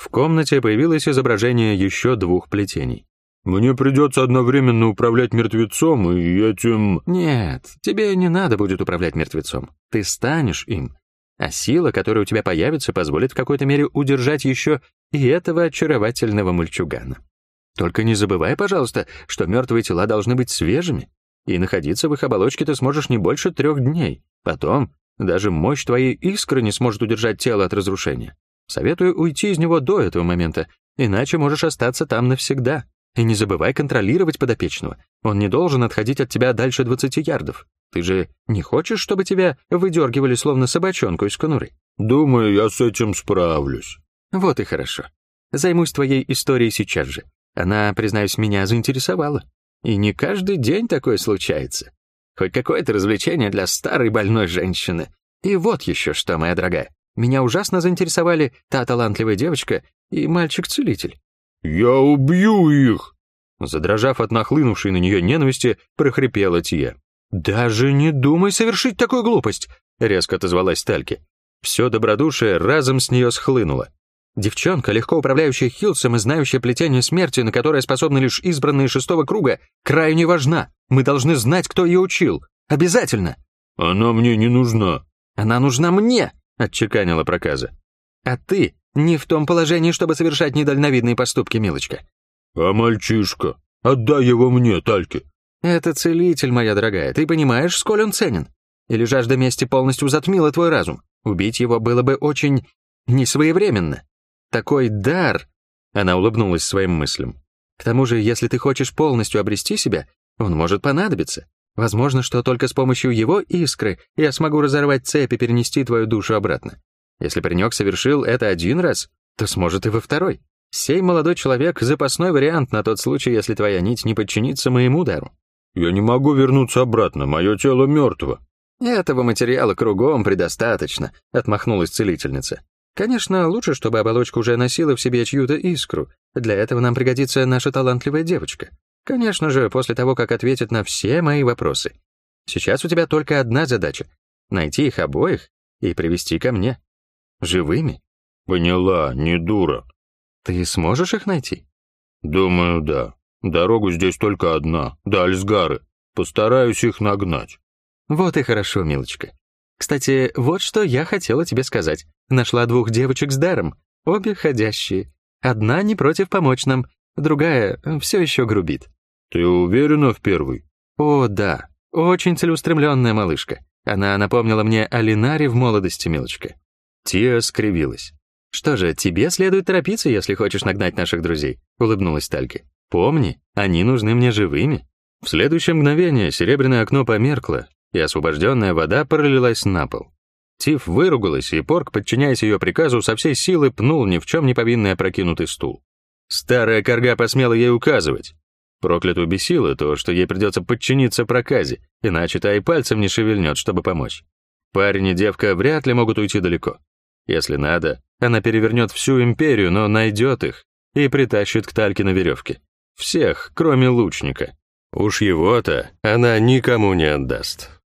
В комнате появилось изображение еще 2 плетений. «Мне придется одновременно управлять мертвецом и этим...» «Нет, тебе не надо будет управлять мертвецом. Ты станешь им. А сила, которая у тебя появится, позволит в какой-то мере удержать еще и этого очаровательного мальчугана. Только не забывай, пожалуйста, что мертвые тела должны быть свежими, и находиться в их оболочке ты сможешь не больше 3 дней. Потом даже мощь твоей искры не сможет удержать тело от разрушения. Советую уйти из него до этого момента, иначе можешь остаться там навсегда. И не забывай контролировать подопечного. Он не должен отходить от тебя дальше 20 ярдов. Ты же не хочешь, чтобы тебя выдергивали словно собачонку из конуры?» «Думаю, я с этим справлюсь». «Вот и хорошо. Займусь твоей историей сейчас же. Она, признаюсь, меня заинтересовала. И не каждый день такое случается. Хоть какое-то развлечение для старой больной женщины. И вот еще что, моя дорогая. Меня ужасно заинтересовали та талантливая девочка и мальчик-целитель». «Я убью их!» Задрожав от нахлынувшей на нее ненависти, прохрипела Тия. «Даже не думай совершить такую глупость!» — резко отозвалась Тальки. Все добродушие разом с нее схлынуло. Девчонка, легко управляющая Хилсом и знающая плетение смерти, на которое способны лишь избранные 6-го круга, крайне важна. Мы должны знать, кто ее учил. Обязательно!» «Она мне не нужна». «Она нужна мне!» — отчеканила проказа. «А ты не в том положении, чтобы совершать недальновидные поступки, милочка». «А мальчишка? Отдай его мне, Тальки». «Это целитель, моя дорогая, ты понимаешь, сколь он ценен? Или жажда мести полностью затмила твой разум? Убить его было бы очень несвоевременно. Такой дар...» Она улыбнулась своим мыслям. «К тому же, если ты хочешь полностью обрести себя, он может понадобиться. Возможно, что только с помощью его искры я смогу разорвать цепь и перенести твою душу обратно. Если паренек совершил это 1 раз, то сможет и во 2-й. Сей молодой человек — запасной вариант на тот случай, если твоя нить не подчинится моему дару». «Я не могу вернуться обратно, мое тело мертво». «Этого материала кругом предостаточно», — отмахнулась целительница. «Конечно, лучше, чтобы оболочка уже носила в себе чью-то искру. Для этого нам пригодится наша талантливая девочка. Конечно же, после того, как ответит на все мои вопросы. Сейчас у тебя только одна задача — найти их обоих и привести ко мне. Живыми». «Поняла, не дура». «Ты сможешь их найти?» «Думаю, да. Дорога здесь только одна, до Альсгары. Постараюсь их нагнать». «Вот и хорошо, милочка. Кстати, вот что я хотела тебе сказать. Нашла 2 девочек с даром, обе ходящие. Одна не против помочь нам, другая все еще грубит». «Ты уверена в первой?» «О, да. Очень целеустремленная малышка. Она напомнила мне о Линаре в молодости, милочка». Тия скривилась. «Что же, тебе следует торопиться, если хочешь нагнать наших друзей», — улыбнулась Тальки. «Помни, они нужны мне живыми». В следующее мгновение серебряное окно померкло, и освобожденная вода пролилась на пол. Тиф выругалась, и Порк, подчиняясь ее приказу, со всей силы пнул ни в чем не повинный опрокинутый стул. Старая корга посмела ей указывать. Проклятую бесило то, что ей придется подчиниться проказе, иначе та и пальцем не шевельнет, чтобы помочь. Парень и девка вряд ли могут уйти далеко. Если надо, она перевернет всю империю, но найдет их и притащит к Тальке на веревке. Всех, кроме лучника. Уж его-то она никому не отдаст.